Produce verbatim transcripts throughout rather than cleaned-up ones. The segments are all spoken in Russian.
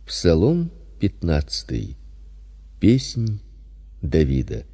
Псалом пятнадцатый. Песнь Давида.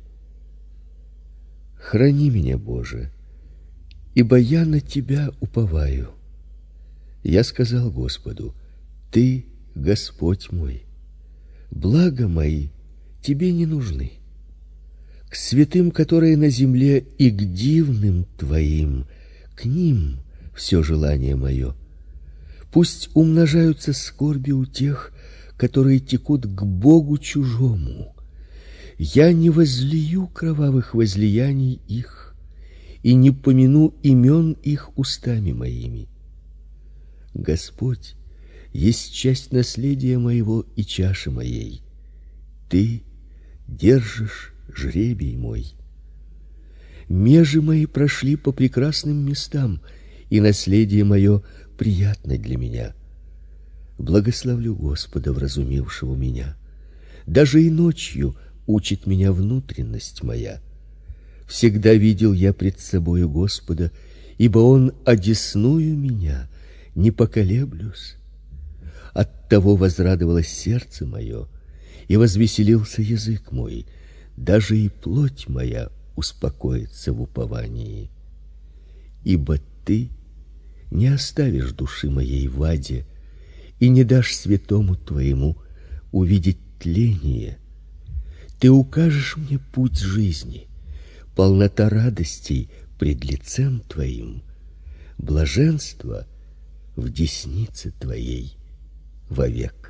Храни меня, Боже, ибо я на Тебя уповаю. Я сказал Господу: Ты Господь мой. Блага мои Тебе не нужны. К святым, которые на земле, и к дивным Твоим, к ним все желание мое. Пусть умножаются скорби у тех, которые текут к Богу чужому. Я не возлию кровавых возлияний их и не помяну имен их устами моими. Господь есть часть наследия моего и чаши моей. Ты держишь жребий мой. Межи мои прошли по прекрасным местам, и наследие мое приятно для меня. Благословлю Господа, вразумившего меня. Даже и ночью учит меня внутренность моя. Всегда видел я пред собою Господа, ибо Он одесную меня, не поколеблюсь. Оттого возрадовалось сердце мое, и возвеселился язык мой, даже и плоть моя успокоится в уповании. Ибо Ты не оставишь души моей в аде и не дашь святому Твоему увидеть тление. Ты укажешь мне путь жизни, полнота радостей пред лицем Твоим, блаженство в деснице Твоей вовек.